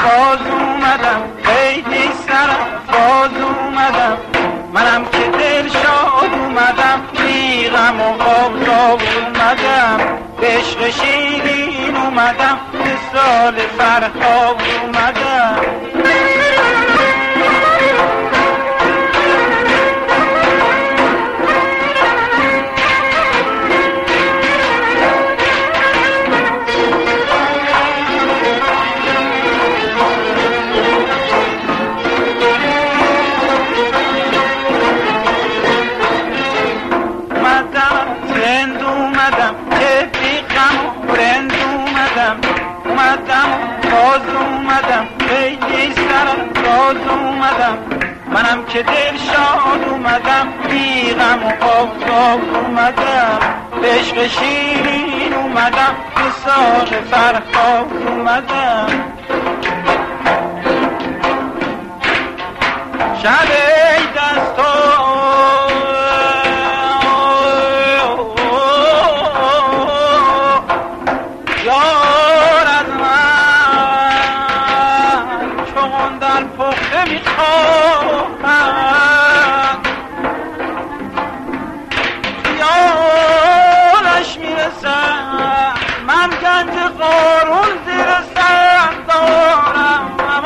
باز اومدم، خیلی سرم باز اومدم، منم که دل شاد اومدم، میغم و آفتاب اومدم، به عشق شیرین اومدم، به سال فرخاب اومدم. باز اومدم، خیلی سرم باز اومدم، منم که دل شاد اومدم، بیغم و آفتاب اومدم، به عشق شیرین اومدم، به ساق فرخاب اومدم. شب خیالش میرسم، من گنج قارون زیر سر دارم،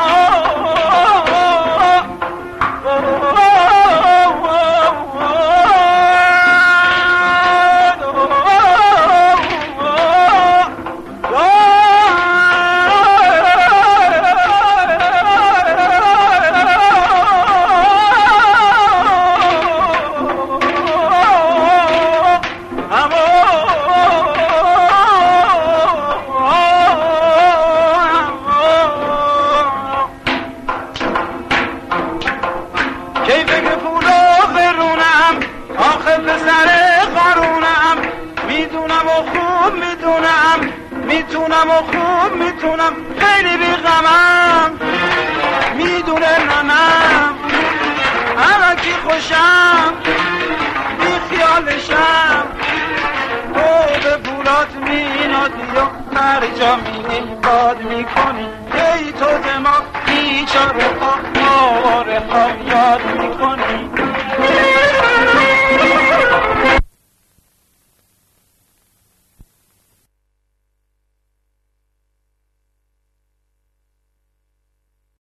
کیفه پولا فرونم، آخه پسر قارونم، میدونم و خوب میدونم، میتونم و خوب میتونم، خیلی بیغمم، میدونه ننم، همکی خوشم، بی خیالشم، تو به پولات مینادی و هر جا میری باد میکنی، ای تو دماغ بیچاره آواره های